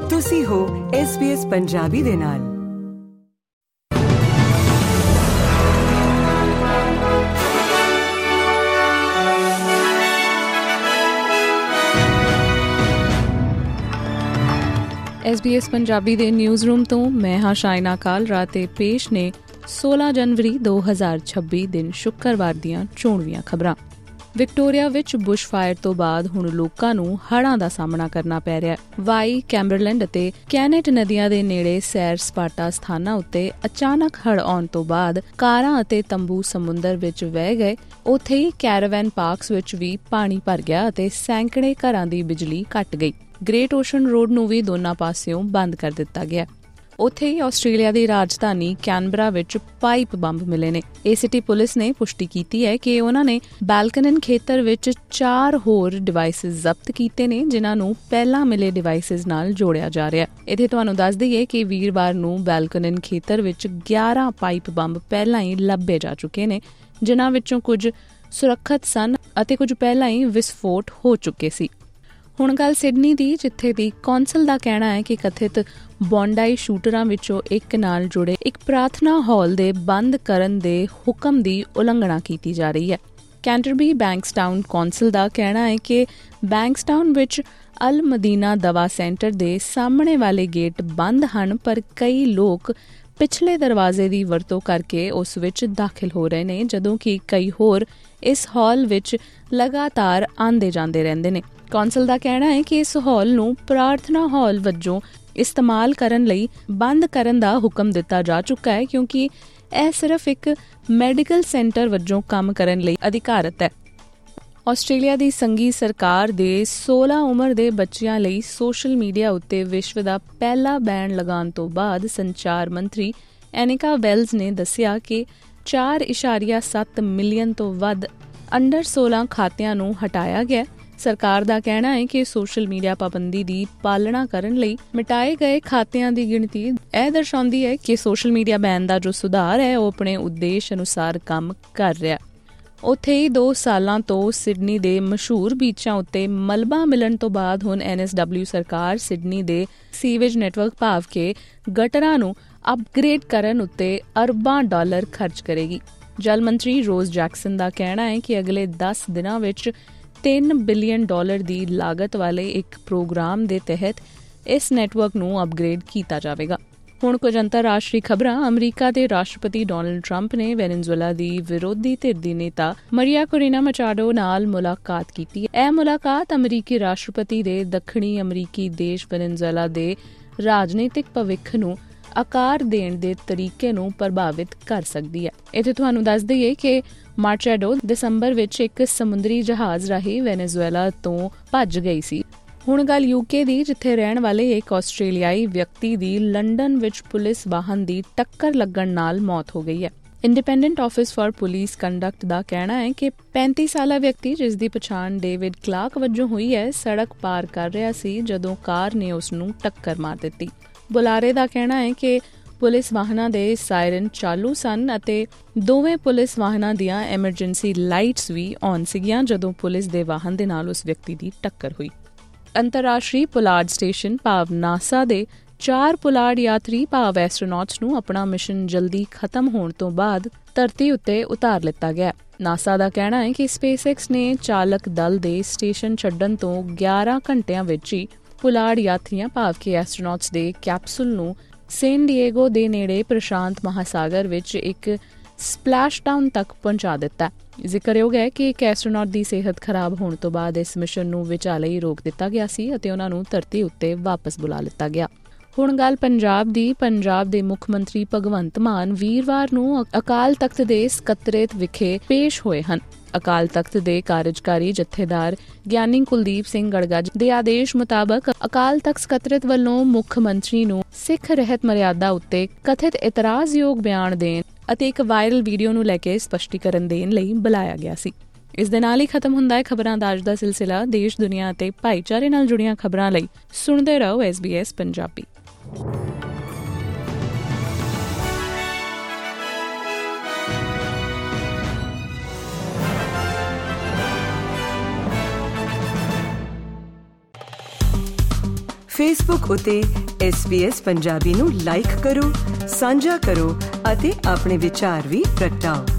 ਤੁਸੀਂ ਹੋ SBS ਪੰਜਾਬੀ ਦੇ ਨਾਲ। SBS ਪੰਜਾਬੀ ਦੇ ਨਿਊਜ਼ ਰੂਮ ਤੋਂ ਮੈਂ ਹਾਂ ਸ਼ਾਇਨਾ ਕਾਲ। ਰਾਤੇ ਪੇਸ਼ ਨੇ 16 ਜਨਵਰੀ 2026 ਦਿਨ ਸ਼ੁੱਕਰਵਾਰ ਦੀਆਂ ਚੋਣਵੀਆਂ ਖਬਰਾਂ। ਵਿਕਟੋਰੀਆ ਵਿੱਚ ਬੁਸ਼ਫਾਇਰ ਤੋਂ ਬਾਅਦ ਹੁਣ ਲੋਕਾਂ ਨੂੰ ਹੜ੍ਹਾਂ ਦਾ ਸਾਹਮਣਾ ਕਰਨਾ ਪੈ ਰਿਹਾ ਹੈ। ਵਾਈ, ਕੈਂਬਰਲੈਂਡ ਅਤੇ ਕੈਨੇਟ ਨਦੀਆਂ ਦੇ ਨੇੜੇ ਸੈਰ ਸਪਾਟਾ ਸਥਾਨਾਂ ਉੱਤੇ ਅਚਾਨਕ ਹੜ੍ਹ ਆਉਣ ਤੋਂ ਬਾਅਦ ਕਾਰਾਂ ਅਤੇ ਤੰਬੂ ਸਮੁੰਦਰ ਵਿੱਚ ਵਹਿ ਗਏ। ਉੱਥੇ ਹੀ ਕੈਰਾਵੈਨ ਪਾਰਕਸ ਵਿੱਚ ਵੀ ਪਾਣੀ ਭਰ ਗਿਆ ਅਤੇ ਸੈਂਕੜੇ ਘਰਾਂ ਦੀ ਬਿਜਲੀ ਕੱਟ ਗਈ। ਗ੍ਰੇਟ ਓਸ਼ਨ ਰੋਡ ਨੂੰ ਵੀ ਦੋਨਾਂ ਪਾਸਿਓਂ ਬੰਦ ਕਰ ਦਿੱਤਾ ਗਿਆ। ਉੱਥੇ ਹੀ ਆਸਟ੍ਰੇਲੀਆ ਦੀ ਰਾਜਧਾਨੀ ਕੈਨਬਰਾ ਵਿੱਚ ਪਾਈਪ ਬੰਬ ਮਿਲੇ ਨੇ। ਏਸੀਟੀ ਪੁਲਿਸ ਨੇ ਪੁਸ਼ਟੀ ਕੀਤੀ ਹੈ ਕਿ ਉਹਨਾਂ ਨੇ ਬੈਲਕਨਨ ਖੇਤਰ ਵਿੱਚ 4 ਹੋਰ ਡਿਵਾਈਸਿਸ ਜ਼ਬਤ ਕੀਤੇ ਨੇ, ਜਿਨ੍ਹਾਂ ਨੂੰ ਪਹਿਲਾਂ ਮਿਲੇ ਡਿਵਾਈਸਿਸ ਨਾਲ ਜੋੜਿਆ ਜਾ ਰਿਹਾ। ਇੱਥੇ ਤੁਹਾਨੂੰ ਦੱਸ ਦਈਏ ਕਿ ਵੀਰਵਾਰ ਨੂੰ ਬੈਲਕਨਨ ਖੇਤਰ ਵਿੱਚ 11 ਪਾਈਪ ਬੰਬ ਪਹਿਲਾਂ ਹੀ ਲੱਭੇ ਜਾ ਚੁੱਕੇ ਨੇ, ਜਿਨ੍ਹਾਂ ਵਿੱਚੋਂ ਕੁਝ ਸੁਰੱਖਿਅਤ ਸਨ ਅਤੇ ਕੁਝ ਪਹਿਲਾਂ ਹੀ ਵਿਸਫੋਟ ਹੋ ਚੁੱਕੇ ਸੀ। ਹੁਣ ਗੱਲ ਸਿਡਨੀ ਦੀ, ਜਿੱਥੇ ਦੀ ਕੌਂਸਲ ਦਾ ਕਹਿਣਾ ਹੈ ਕਿ ਕਥਿਤ ਬੌਂਡਾਈ ਸ਼ੂਟਰਾਂ ਵਿੱਚੋਂ ਇੱਕ ਨਾਲ ਜੁੜੇ ਇੱਕ ਪ੍ਰਾਰਥਨਾ ਹਾਲ ਦੇ ਬੰਦ ਕਰਨ ਦੇ ਹੁਕਮ ਦੀ ਉਲੰਘਣਾ ਕੀਤੀ ਜਾ ਰਹੀ ਹੈ। ਕੈਂਟਰਬਰੀ ਬੈਂਕਸਟਾਊਨ ਕੌਂਸਲ ਦਾ ਕਹਿਣਾ ਹੈ ਕਿ ਬੈਂਕਸਟਾਊਨ ਵਿੱਚ ਅਲ ਮਦੀਨਾ ਦਵਾ ਸੈਂਟਰ ਦੇ ਸਾਹਮਣੇ ਵਾਲੇ ਗੇਟ ਬੰਦ ਹਨ, ਪਰ ਕਈ ਲੋਕ ਪਿਛਲੇ ਦਰਵਾਜ਼ੇ ਦੀ ਵਰਤੋਂ ਕਰਕੇ ਉਸ ਵਿੱਚ ਦਾਖਲ ਹੋ ਰਹੇ ਨੇ, ਜਦੋਂ ਕਿ ਕਈ ਹੋਰ ਇਸ ਹਾਲ ਵਿੱਚ ਲਗਾਤਾਰ ਆਉਂਦੇ ਜਾਂਦੇ ਰਹਿੰਦੇ ਨੇ। ਕੌਂਸਲ ਦਾ ਕਹਿਣਾ ਹੈ ਕਿ ਇਸ ਹਾਲ ਨੂੰ ਪ੍ਰਾਰਥਨਾ ਹਾਲ ਵਜੋਂ ਇਸਤੇਮਾਲ ਕਰਨ ਲਈ ਬੰਦ ਕਰਨ ਦਾ ਹੁਕਮ ਦਿੱਤਾ ਜਾ ਚੁੱਕਾ ਹੈ, ਕਿਉਂਕਿ ਇਹ ਸਿਰਫ ਇੱਕ ਮੈਡੀਕਲ ਸੈਂਟਰ ਵਜੋਂ ਕੰਮ ਕਰਨ ਲਈ ਅਧਿਕਾਰਤ ਹੈ। ਆਸਟ੍ਰੇਲੀਆ ਦੀ ਸੰਘੀ ਸਰਕਾਰ ਦੇ 16 ਉਮਰ ਦੇ ਬੱਚਿਆਂ ਲਈ ਸੋਸ਼ਲ ਮੀਡੀਆ ਉੱਤੇ ਵਿਸ਼ਵ ਦਾ ਪਹਿਲਾ ਬੈਨ ਲਗਾਉਣ ਤੋਂ ਬਾਅਦ ਸੰਚਾਰ ਮੰਤਰੀ ਐਨਿਕਾ ਵੈਲਜ਼ ਨੇ ਦੱਸਿਆ ਕਿ 4.7 ਮਿਲੀਅਨ ਤੋਂ ਵੱਧ ਅੰਡਰ 16 ਖਾਤਿਆਂ ਨੂੰ ਹਟਾਇਆ ਗਿਆ। ਸਰਕਾਰ ਦਾ ਕਹਿਣਾ ਹੈ ਕਿ ਸੋਸ਼ਲ ਮੀਡੀਆ ਪਾਬੰਦੀ ਦੀ ਪਾਲਣਾ ਕਰਨ ਲਈ ਮਿਟਾਏ ਗਏ ਖਾਤਿਆਂ ਦੀ ਗਿਣਤੀ ਇਹ ਦਰਸਾਉਂਦੀ ਹੈ ਕਿ ਸੋਸ਼ਲ ਮੀਡੀਆ ਬੈਨ ਦਾ ਜੋ ਸੁਧਾਰ ਹੈ ਉਹ ਆਪਣੇ ਉਦੇਸ਼ ਅਨੁਸਾਰ ਕੰਮ ਕਰ ਰਿਹਾ। ਉੱਥੇ ਹੀ 2 ਸਾਲਾਂ ਤੋਂ ਸਿਡਨੀ ਦੇ ਮਸ਼ਹੂਰ ਬੀਚਾਂ ਉੱਤੇ ਮਲਬਾ ਮਿਲਣ ਤੋਂ ਬਾਅਦ ਹੁਣ NSW ਸਰਕਾਰ ਸਿਡਨੀ ਦੇ ਸੀਵੇਜ ਨੈਟਵਰਕ ਭਾਵ ਕੇ ਗਟਰਾਂ ਨੂੰ ਅਪਗ੍ਰੇਡ ਕਰਨ ਉੱਤੇ ਅਰਬਾਂ ਡਾਲਰ ਖਰਚ ਕਰੇਗੀ। ਜਲ ਮੰਤਰੀ ਰੋਜ਼ ਜੈਕਸਨ ਦਾ ਕਹਿਣਾ ਹੈ ਕਿ ਅਗਲੇ 10 ਦਿਨਾਂ ਵਿੱਚ $3 ਬਿਲੀਅਨ ਦੀ ਲਾਗਤ ਵਾਲੇ ਇੱਕ ਪ੍ਰੋਗਰਾਮ ਦੇ ਤਹਿਤ ਇਸ ਨੈਟਵਰਕ ਨੂੰ ਅਪਗ੍ਰੇਡ ਕੀਤਾ ਜਾਵੇਗਾ। ਹੁਣ ਕੁਝ ਅੰਤਰਰਾਸ਼ਟਰੀ ਖਬਰਾਂ। ਅਮਰੀਕਾ ਦੇ ਰਾਸ਼ਟਰਪਤੀ ਡੋਨਲਡ ਟਰੰਪ ਨੇ ਵੈਨੇਜ਼ੁਏਲਾ ਦੀ ਵਿਰੋਧੀ ਧਿਰ ਦੀ ਨੇਤਾ ਮਰੀਆ ਕੋਰੀਨਾ ਮਚਾਡੋ ਨਾਲ ਮੁਲਾਕਾਤ ਕੀਤੀ। ਇਹ ਮੁਲਾਕਾਤ ਅਮਰੀਕੀ ਰਾਸ਼ਟਰਪਤੀ ਦੇ ਦੱਖਣੀ ਅਮਰੀਕੀ ਦੇਸ਼ ਵੈਨੇਜ਼ੁਏਲਾ ਦੇ ਰਾਜਨੀਤਿਕ ਭਵਿੱਖ ਨੂੰ ਆਕਾਰ ਦੇਣ ਦੇ ਤਰੀਕੇ ਨੂੰ ਪ੍ਰਭਾਵਿਤ ਕਰ ਸਕਦੀ ਹੈ। ਇੱਥੇ ਤੁਹਾਨੂੰ ਦੱਸ ਦਈਏ ਕਿ ਮਾਚਾਡੋ ਦਸੰਬਰ ਵਿੱਚ ਇੱਕ ਸਮੁੰਦਰੀ ਜਹਾਜ਼ ਰਾਹੀਂ ਵੈਨੇਜ਼ੁਏਲਾ ਤੋਂ ਭੱਜ ਗਈ ਸੀ। ਹੁਣ ਗੱਲ UK ਦੀ, ਜਿੱਥੇ ਰਹਿਣ ਵਾਲੇ ਇੱਕ ਆਸਟ੍ਰੇਲੀਆਈ ਵਿਅਕਤੀ ਦੀ ਲੰਡਨ ਵਿੱਚ ਪੁਲਿਸ ਵਾਹਨ ਦੀ ਟੱਕਰ ਲੱਗਣ ਨਾਲ ਮੌਤ ਹੋ ਗਈ ਹੈ। Independent Office for Police Conduct ਦਾ ਕਹਿਣਾ ਹੈ ਕਿ 35 ਸਾਲਾ ਵਿਅਕਤੀ, ਜਿਸ ਦੀ ਪਛਾਣ ਡੇਵਿਡ ਕਲਾਰਕ ਵਜੋਂ ਹੋਈ ਹੈ, ਸੜਕ ਪਾਰ ਕਰ ਰਿਹਾ ਸੀ ਜਦੋਂ ਕਾਰ ਨੇ ਉਸ ਨੂੰ ਟੱਕਰ ਮਾਰ ਦਿੱਤੀ। ਬੁਲਾਰੇ ਦਾ ਕਹਿਣਾ ਹੈ ਕਿ ਪੁਲਿਸ ਵਾਹਨਾਂ ਦੇ ਸਾਇਰਨ ਚਾਲੂ ਸਨ ਅਤੇ ਦੋਵੇਂ ਪੁਲਿਸ ਵਾਹਨਾਂ ਦੀਆਂ ਐਮਰਜੈਂਸੀ ਲਾਈਟਸ ਵੀ ਔਨ ਸੀਗੀਆਂ ਜਦੋਂ ਪੁਲਿਸ ਦੇ ਵਾਹਨ ਦੇ ਨਾਲ ਉਸ ਵਿਅਕਤੀ ਦੀ ਟੱਕਰ ਹੋਈ। ਅੰਤਰਰਾਸ਼ਟਰੀ ਪੁਲਾੜ ਸਟੇਸ਼ਨ ਭਾਵ ਨਾਸਾ ਦੇ 4 ਪੁਲਾੜ ਯਾਤਰੀ ਭਾਵ ਐਸਟ੍ਰੋਨੌਟਸ ਨੂੰ ਆਪਣਾ ਮਿਸ਼ਨ ਜਲਦੀ ਖਤਮ ਹੋਣ ਤੋਂ ਬਾਅਦ ਧਰਤੀ ਉੱਤੇ ਉਤਾਰ ਲਿੱਤਾ ਗਿਆ। ਨਾਸਾ ਦਾ ਕਹਿਣਾ ਹੈ ਕਿ ਸਪੇਸਐਕਸ ਨੇ ਚਾਲਕ ਦਲ ਦੇ ਸਟੇਸ਼ਨ ਛੱਡਣ ਤੋਂ 11 ਘੰਟਿਆਂ ਵਿੱਚ ਹੀ ਪੁਲਾੜ ਯਾਤਰੀਆਂ ਭਾਵ ਕਿ ਐਸਟ੍ਰੋਨੌਟਸ ਦੇ ਕੈਪਸੂਲ ਨੂੰ ਸੈਨ ਡਿਏਗੋ ਦੇ ਨੇੜੇ ਪ੍ਰਸ਼ਾਂਤ ਮਹਾਸਾਗਰ ਵਿੱਚ ਇੱਕ ਸਪਲੈਸ਼ਡਾਊਨ ਤੱਕ ਪਹੁੰਚਾ ਦਿੱਤਾ। ਜ਼ਿਕਰਯੋਗ ਹੈ ਕਿ ਇੱਕ ਐਸਟ੍ਰੋਨੌਟ ਦੀ ਸਿਹਤ ਖਰਾਬ ਹੋਣ ਤੋਂ ਬਾਅਦ ਇਸ ਮਿਸ਼ਨ ਨੂੰ ਵਿਚਾਲੇ ਹੀ ਰੋਕ ਦਿੱਤਾ ਗਿਆ ਸੀ ਅਤੇ ਉਹਨਾਂ ਨੂੰ ਧਰਤੀ ਉੱਤੇ ਵਾਪਸ ਬੁਲਾ ਲਿੱਤਾ ਗਿਆ। ਹੁਣ ਗੱਲ ਪੰਜਾਬ ਦੀ। ਪੰਜਾਬ ਦੇ ਮੁੱਖ ਮੰਤਰੀ ਭਗਵੰਤ ਮਾਨ ਵੀਰਵਾਰ ਨੂੰ ਅਕਾਲ ਤਖ਼ਤ ਦੇ ਸਕੱਤਰੇਤ ਵਿਖੇ ਪੇਸ਼ ਹੋਏ ਹਨ। ਅਕਾਲ ਤਖ਼ਤ ਦੇ ਕਾਰਜਕਾਰੀ ਜਥੇਦਾਰ ਗਿਆਨੀ ਕੁਲਦੀਪ ਸਿੰਘ ਗੜਗੜ ਦੇ ਆਦੇਸ਼ ਮੁਤਾਬਕ ਅਕਾਲ ਤਖ਼ਤ ਸਕੱਤਰੇਤ ਵੱਲੋਂ ਮੁੱਖ ਮੰਤਰੀ ਨੂੰ ਸਿੱਖ ਰਹਿਤ ਮਰਿਆਦਾ ਉੱਤੇ ਕਥਿਤ ਇਤਰਾਜ਼ਯੋਗ ਬਿਆਨ ਦੇਣ ਅਤੇ ਇੱਕ ਵਾਇਰਲ ਵੀਡੀਓ ਨੂੰ ਲੈ ਕੇ ਸਪਸ਼ਟੀਕਰਨ ਦੇਣ ਲਈ ਬੁਲਾਇਆ ਗਿਆ ਸੀ। ਇਸ ਦੇ ਨਾਲ ਹੀ ਖਤਮ ਹੁੰਦਾ ਹੈ ਖਬਰਾਂ ਦਾ ਅੱਜ ਦਾ ਸਿਲਸਿਲਾ। ਦੇਸ਼, ਦੁਨੀਆ ਅਤੇ ਭਾਈਚਾਰੇ ਨਾਲ ਜੁੜੀਆਂ ਖਬਰਾਂ ਲਈ ਸੁਣਦੇ ਰਹੋ SBS ਪੰਜਾਬੀ। ਫੇਸਬੁੱਕ ਉਤੇ SBS ਪੰਜਾਬੀ ਨੂੰ ਲਾਈਕ ਕਰੋ, ਸਾਂਝਾ ਕਰੋ ਅਤੇ ਆਪਣੇ ਵਿਚਾਰ ਵੀ ਪ੍ਰਗਟਾਓ।